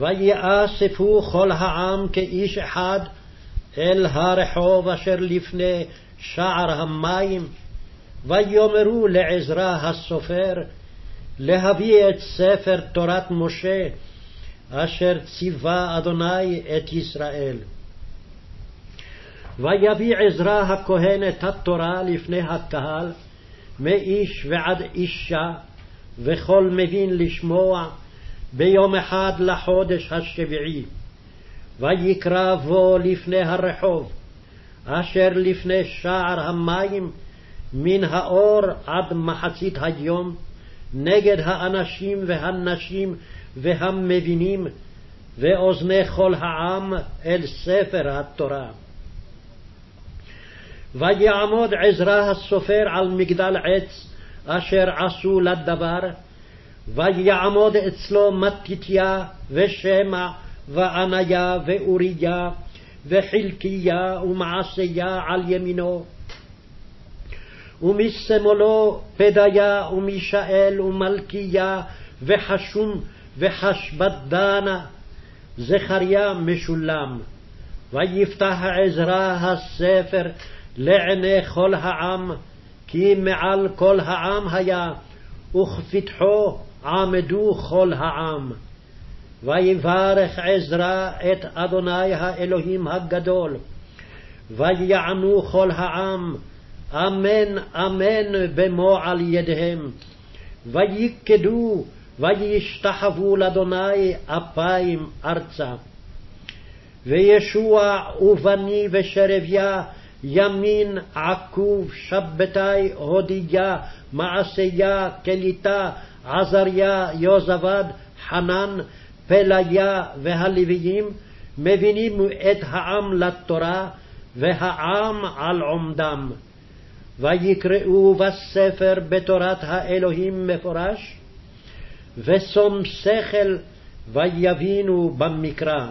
ויאספו כל העם כאיש אחד אל הרחוב אשר לפני שער המים, ויאמרו לעזרא הסופר להביא את ספר תורת משה אשר ציווה אדוני את ישראל. ויביא עזרא הכהן את התורה לפני הקהל, מאיש ועד אישה, וכל מבין לשמוע, ביום אחד לחודש השביעי. ויקרא בו לפני הרחוב, אשר לפני שער המים, מן האור עד מחצית היום, נגד האנשים והנשים והמבינים, ואוזני כל העם אל ספר התורה. ויעמוד עזרא הסופר על מגדל עץ אשר עשו לדבר, ויעמוד אצלו מתתיה ושמע ועניה ואוריה וחלקיה ומעשיה על ימינו, ומשמאלו פדיה ומישאל ומלכיה וחשום וחשבדנה, זכריה משולם. ויפתח עזרא הספר לעיני כל העם, כי מעל כל העם היה, וכפתחו עמדו כל העם. ויברך עזרא את אדוני האלוהים הגדול, ויענו כל העם אמן אמן במו על ידיהם, ויקדו וישתחוו לאדוני אפיים ארצה. וישוע ובני ושרביה ימין עקוב שבתי הודיה מעשיה קליטה עזריה יוזבד חנן פליה והלוויים מבינים את העם לתורה, והעם על עומדם. ויקראו בספר בתורת האלוהים מפורש, ושום שכל ויבינו במקרא.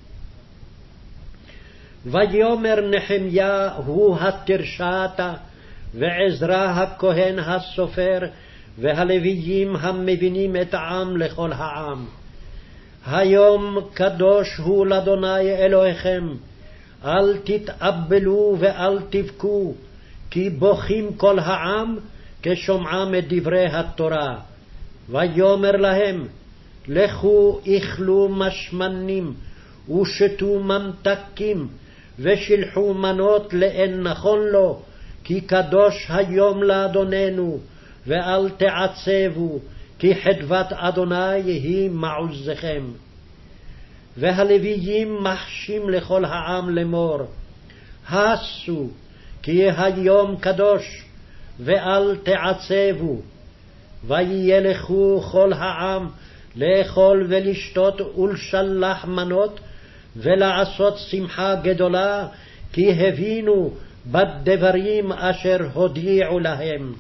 ויאמר נחמיה הוא התרשעתה, ועזרא הכהן הסופר, והלוויים המבינים את העם לכל העם. היום קדוש הוא לאדוני אלוהיכם, אל תתאבלו ואל תבכו, כי בוכים כל העם כשומעם את דברי התורה. ויאמר להם, לכו אכלו משמנים ושתו ממתקים, ושלחו מנות לאין נכון לו, כי קדוש היום לאדוננו, ואל תעצבו, כי חדבת אדוני היא מעוזכם. והלוויים מחשים לכל העם לאמור, הסו, כי היום קדוש, ואל תעצבו. וילכו כל העם לאכול ולשתות ולשלח מנות, ולעשות שמחה גדולה, כי הבינו בדברים אשר הודיעו להם.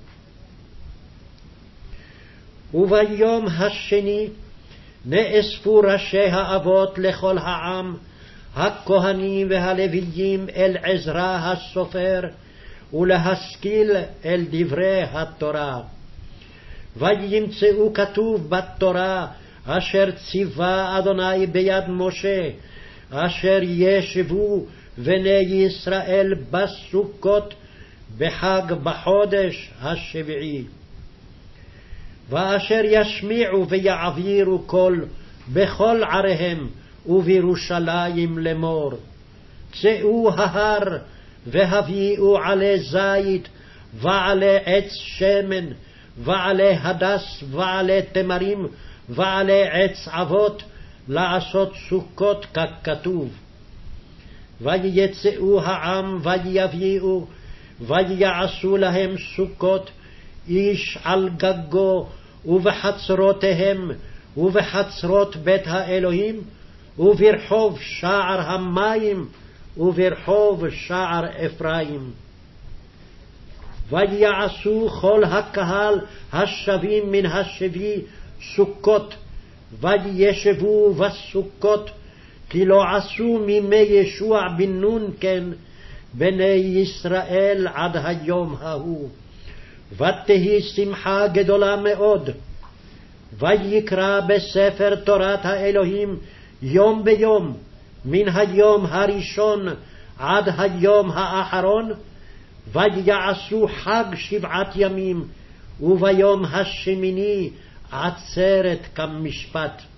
וביום השני נאספו ראשי האבות לכל העם, הכהנים והלוויים אל עזרא הסופר, ולהשכיל אל דברי התורה. וימצאו כתוב בתורה אשר ציווה אדוני ביד משה, אשר ישבו בני ישראל בסוכות בחג בחודש השביעי. ואשר ישמיעו ויעבירו קול בכל עריהם ובירושלים לאמור, צאו ההר והביאו עלי זית ועלי עץ שמן ועלי הדס ועלי תמרים ועלי עץ אבות, לעשות סוכות ככתוב. ויצאו העם ויביאו ויעשו להם סוכות, איש על גגו ובחצרותיהם ובחצרות בית האלוהים, וברחוב שער המים וברחוב שער אפרים. ויעשו כל הקהל השבים מן השבי סוכות, וישבו בסוכות, כי לא עשו מימי ישוע בן נון כן בני ישראל עד היום ההוא. ותהי שמחה גדולה מאוד. ויקרא בספר תורת האלוהים יום ביום, מן היום הראשון עד היום האחרון, ויעשו חג 7 ימים, וביום השמיני עצרת כמשפט.